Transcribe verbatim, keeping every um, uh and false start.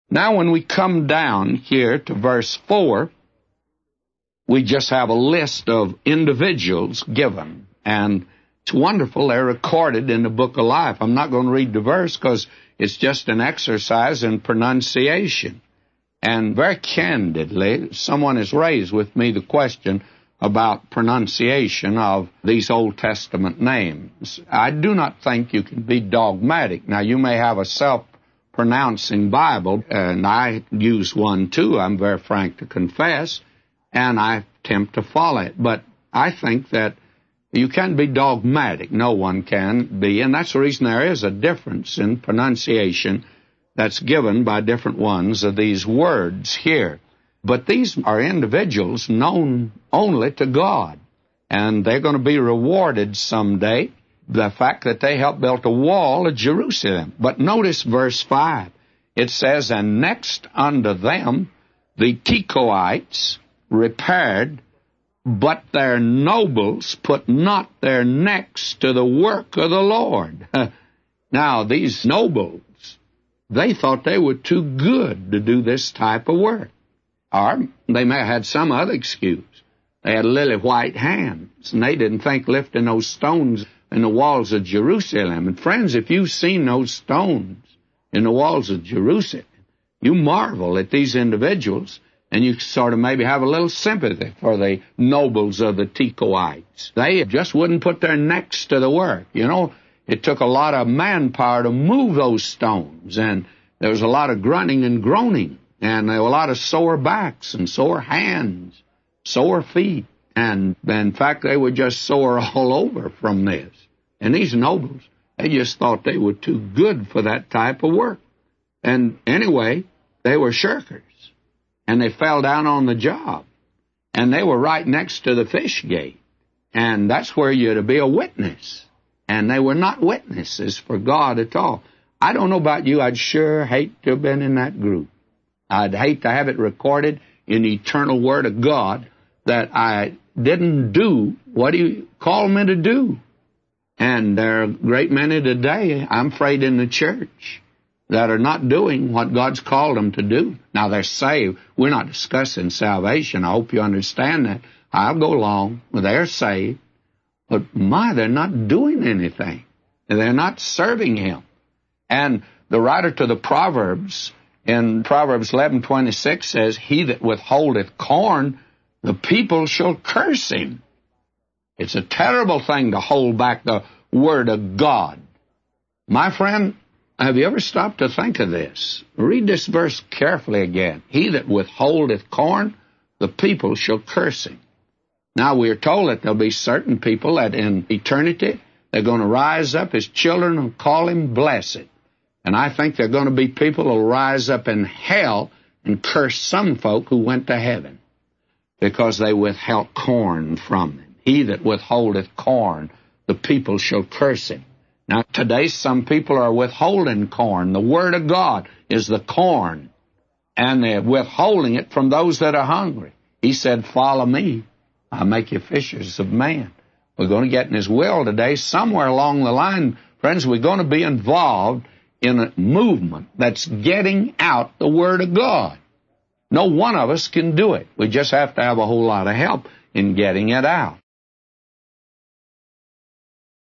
Now, when we come down here to verse four, we just have a list of individuals given, and it's wonderful. They're recorded in the book of life. I'm not going to read the verse because it's just an exercise in pronunciation. And very candidly, someone has raised with me the question about pronunciation of these Old Testament names. I do not think you can be dogmatic. Now, you may have a self-pronouncing Bible, and I use one too, I'm very frank to confess, and I attempt to follow it. But I think that you can't be dogmatic. No one can be, and that's the reason there is a difference in pronunciation that's given by different ones of these words here. But these are individuals known only to God, and they're going to be rewarded someday, the fact that they helped build a wall of Jerusalem. But notice verse five. It says, "And next unto them the Tekoites repaired, but their nobles put not their necks to the work of the Lord." Now, these nobles, they thought they were too good to do this type of work. Or they may have had some other excuse. They had lily white hands, and they didn't think lifting those stones in the walls of Jerusalem. And friends, if you've seen those stones in the walls of Jerusalem, you marvel at these individuals, and you sort of maybe have a little sympathy for the nobles of the Tekoites. They just wouldn't put their necks to the work. You know, it took a lot of manpower to move those stones, and there was a lot of grunting and groaning. And there were a lot of sore backs and sore hands, sore feet. And in fact, they were just sore all over from this. And these nobles, they just thought they were too good for that type of work. And anyway, they were shirkers. And they fell down on the job. And they were right next to the fish gate. And that's where you're to be a witness. And they were not witnesses for God at all. I don't know about you, I'd sure hate to have been in that group. I'd hate to have it recorded in the eternal Word of God that I didn't do what He called me to do. And there are a great many today, I'm afraid, in the church that are not doing what God's called them to do. Now, they're saved. We're not discussing salvation. I hope you understand that. I'll go along. They're saved. But, my, they're not doing anything. They're not serving Him. And the writer to the Proverbs, in Proverbs eleven twenty-six says, "He that withholdeth corn, the people shall curse him." It's a terrible thing to hold back the Word of God. My friend, have you ever stopped to think of this? Read this verse carefully again. "He that withholdeth corn, the people shall curse him." Now, we are told that there'll be certain people that in eternity, they're going to rise up as children and call Him blessed. And I think there are going to be people who will rise up in hell and curse some folk who went to heaven because they withheld corn from them. "He that withholdeth corn, the people shall curse him." Now, today some people are withholding corn. The Word of God is the corn, and they're withholding it from those that are hungry. He said, "Follow me, I'll make you fishers of men." We're going to get in His will today. Somewhere along the line, friends, we're going to be involved in a movement that's getting out the Word of God. No one of us can do it. We just have to have a whole lot of help in getting it out.